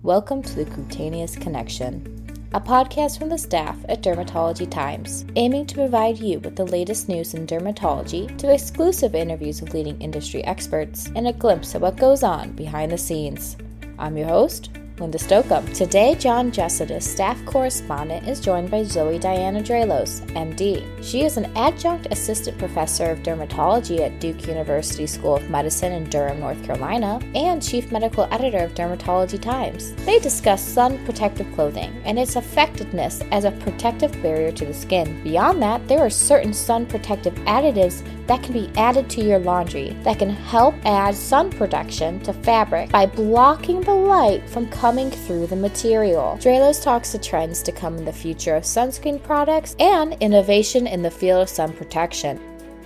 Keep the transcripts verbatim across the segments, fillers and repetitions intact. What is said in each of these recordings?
Welcome to the Cutaneous Connection, a podcast from the staff at Dermatology Times, aiming to provide you with the latest news in dermatology, to exclusive interviews with leading industry experts, and a glimpse at what goes on behind the scenes. I'm your host, Linda Stokeham. Today, John Jessutis, staff correspondent, is joined by Zoe Diana Draelos, M D. She is an adjunct assistant professor of dermatology at Duke University School of Medicine in Durham, North Carolina, and chief medical editor of Dermatology Times. They discuss sun protective clothing and its effectiveness as a protective barrier to the skin. Beyond that, there are certain sun protective additives that can be added to your laundry that can help add sun protection to fabric by blocking the light from coming through the material. Draelos talks to trends to come in the future of sunscreen products and innovation in the field of sun protection.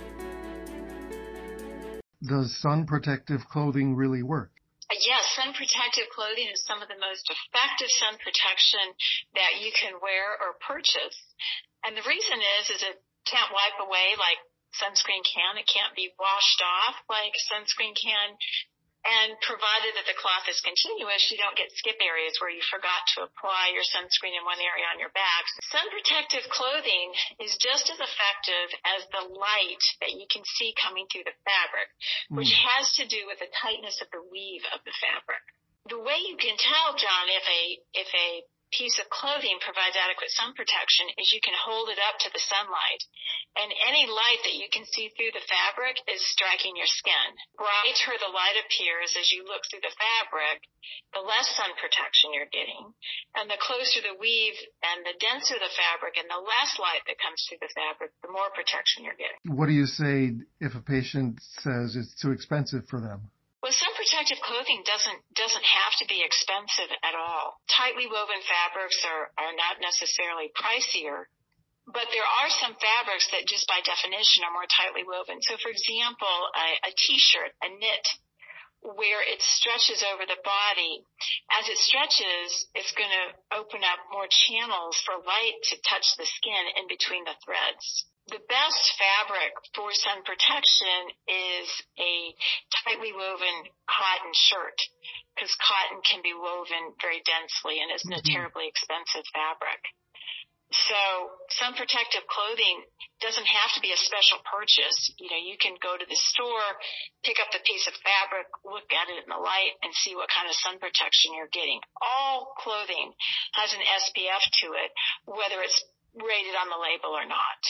Does sun protective clothing really work? Yes, sun protective clothing is some of the most effective sun protection that you can wear or purchase. And the reason is, is it can't wipe away like sunscreen can. It can't be washed off like sunscreen can. And provided that the cloth is continuous, you don't get skip areas where you forgot to apply your sunscreen in one area on your back. Sun protective clothing is just as effective as the light that you can see coming through the fabric, which mm. has to do with the tightness of the weave of the fabric. The way you can tell, John, if a if a piece of clothing provides adequate sun protection is you can hold it up to the sunlight, and any light that you can see through the fabric is striking your skin. The brighter the light appears as you look through the fabric, the less sun protection you're getting, and the closer the weave and the denser the fabric and the less light that comes through the fabric, the more protection you're getting. What do you say if a patient says it's too expensive for them? Well, sun protective clothing doesn't doesn't have to be expensive at all. Tightly woven fabrics are, are not necessarily pricier, but there are some fabrics that just by definition are more tightly woven. So, for example, a, a T-shirt, a knit, where it stretches over the body. As it stretches, it's going to open up more channels for light to touch the skin in between the threads. The best fabric for sun protection is a tightly woven cotton shirt, because cotton can be woven very densely and isn't a terribly expensive fabric. So sun protective clothing doesn't have to be a special purchase. You know, you can go to the store, pick up the piece of fabric, look at it in the light, and see what kind of sun protection you're getting. All clothing has an S P F to it, whether it's rated on the label or not.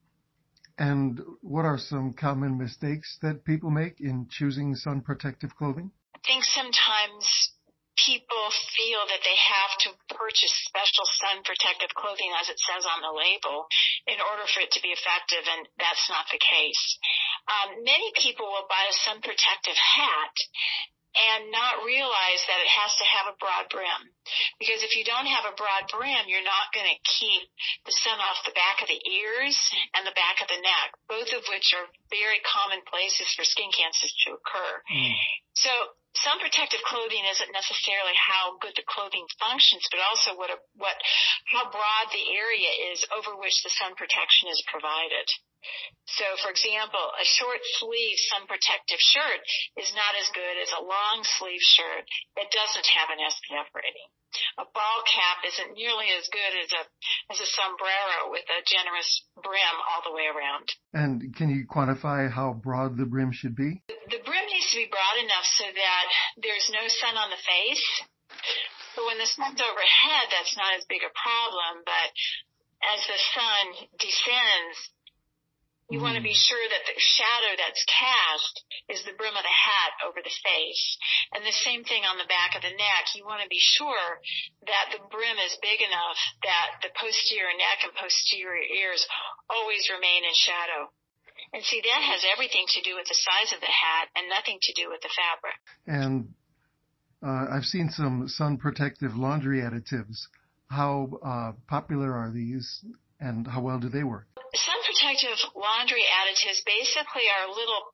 And what are some common mistakes that people make in choosing sun protective clothing? I think sometimes people feel that they have to purchase special sun protective clothing, as it says on the label, in order for it to be effective, and that's not the case. Um, many people will buy a sun protective hat and not realize that it has to have a broad brim. Because if you don't have a broad brim, you're not going to keep the sun off the back of the ears and the back of the neck, both of which are very common places for skin cancers to occur. Mm. So sun protective clothing isn't necessarily how good the clothing functions, but also what, a, what how broad the area is over which the sun protection is provided. So, for example, a short sleeve sun protective shirt is not as good as a long sleeve shirt that doesn't have an S P F rating. A ball cap isn't nearly as good as a as a sombrero with a generous brim all the way around. And can you quantify how broad the brim should be? The brim needs to be broad enough so that there's no sun on the face. So when the sun's overhead, that's not as big a problem, but as the sun descends, you want to be sure that the shadow that's cast is the brim of the hat over the face. And the same thing on the back of the neck. You want to be sure that the brim is big enough that the posterior neck and posterior ears always remain in shadow. And see, that has everything to do with the size of the hat and nothing to do with the fabric. And uh, I've seen some sun protective laundry additives. How uh, popular are these, and how well do they work? Sun protective laundry additives basically are little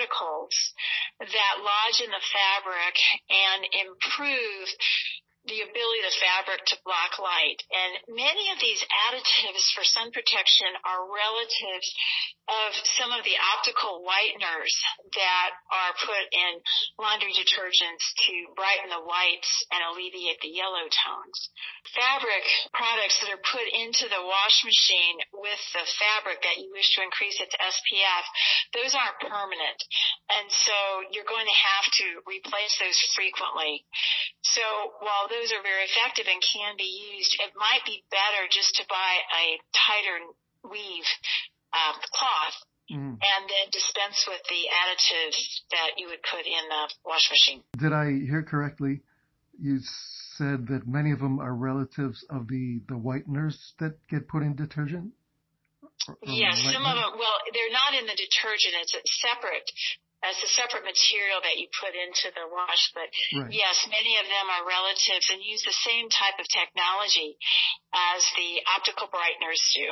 particles that lodge in the fabric and improve the ability of the fabric to block light. And many of these additives for sun protection are relatives of some of the optical whiteners that are put in laundry detergents to brighten the whites and alleviate the yellow tones. Fabric products that are put into the wash machine with the fabric that you wish to increase its S P F, those aren't permanent. And so you're going to have to replace those frequently. So while those are very effective and can be used, it might be better just to buy a tighter weave uh, cloth mm. and then dispense with the additives that you would put in the wash machine. Did I hear correctly? You said that many of them are relatives of the, the whiteners that get put in detergent? Or, or yes, some of them, well, they're not in the detergent. It's a separate, it's a separate material that you put into the wash. But right. yes, many of them are relatives and use the same type of technology as the optical brighteners do.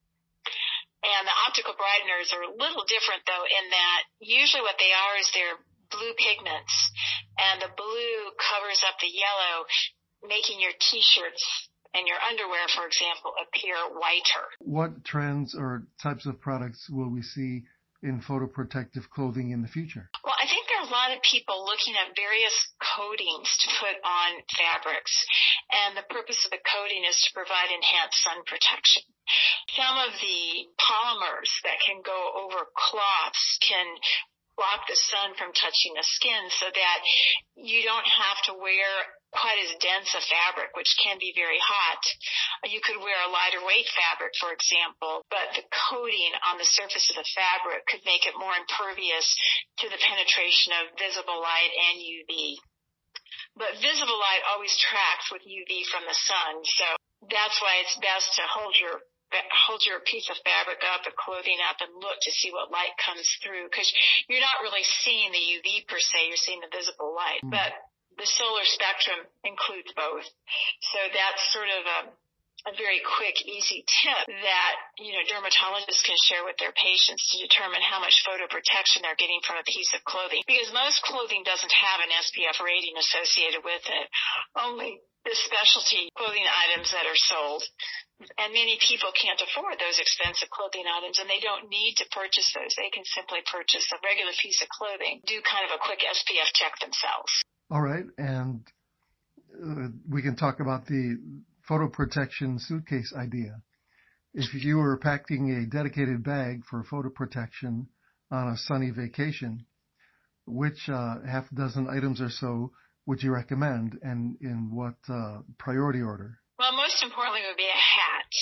And the optical brighteners are a little different, though, in that usually what they are is they're blue pigments, and the blue covers up the yellow, making your T-shirts and your underwear, for example, appear whiter. What trends or types of products will we see in photoprotective clothing in the future? Well, I think there are a lot of people looking at various coatings to put on fabrics, and the purpose of the coating is to provide enhanced sun protection. Some of the polymers that can go over cloths can block the sun from touching the skin so that you don't have to wear quite as dense a fabric, which can be very hot. You could wear a lighter weight fabric, for example, but the coating on the surface of the fabric could make it more impervious to the penetration of visible light and U V. But visible light always tracks with U V from the sun, so that's why it's best to hold your hold your piece of fabric up, the clothing up, and look to see what light comes through, because you're not really seeing the U V per se, you're seeing the visible light. Mm. But the solar spectrum includes both. So that's sort of a, a very quick, easy tip that, you know, dermatologists can share with their patients to determine how much photoprotection they're getting from a piece of clothing. Because most clothing doesn't have an S P F rating associated with it. Only the specialty clothing items that are sold. And many people can't afford those expensive clothing items, and they don't need to purchase those. They can simply purchase a regular piece of clothing, do kind of a quick S P F check themselves. All right, and uh, we can talk about the photo protection suitcase idea. If you were packing a dedicated bag for photo protection on a sunny vacation, which uh, half dozen items or so would you recommend, and in what uh, priority order? Well, most importantly would be a hat,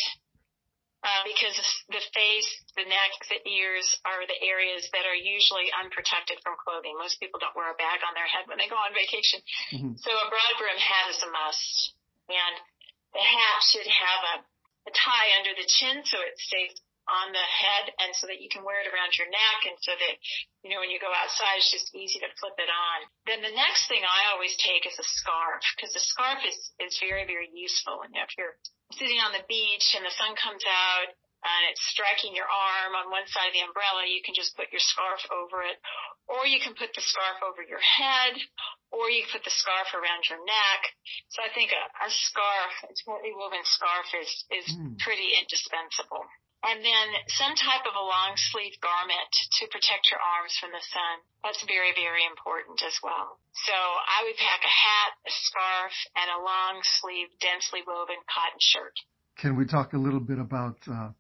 uh, because the face, the neck, the ears are the areas that are usually unprotected from clothing. Most people don't wear a bag on their head when they go on vacation. Mm-hmm. So a broad brim hat is a must. And the hat should have a, a tie under the chin so it stays on the head, and so that you can wear it around your neck, and so that, you know, when you go outside, it's just easy to flip it on. Then the next thing I always take is a scarf, because the scarf is, is very, very useful. And if you're sitting on the beach and the sun comes out and it's striking your arm on one side of the umbrella, you can just put your scarf over it, or you can put the scarf over your head, or you can put the scarf around your neck. So I think a, a scarf, a tightly woven scarf is, is mm. pretty indispensable. And then some type of a long sleeve garment to protect your arms from the sun. That's very, very important as well. So I would pack a hat, a scarf, and a long sleeve, densely woven cotton shirt. Can we talk a little bit about, uh,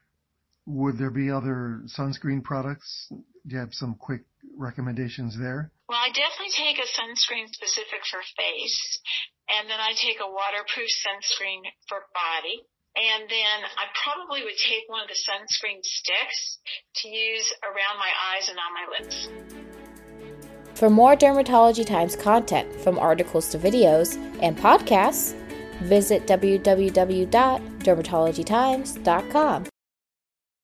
would there be other sunscreen products? Do you have some quick recommendations there? Well, I definitely take a sunscreen specific for face, and then I take a waterproof sunscreen for body. And then I probably would take one of the sunscreen sticks to use around my eyes and on my lips. For more Dermatology Times content, from articles to videos and podcasts, visit w w w dot dermatology times dot com.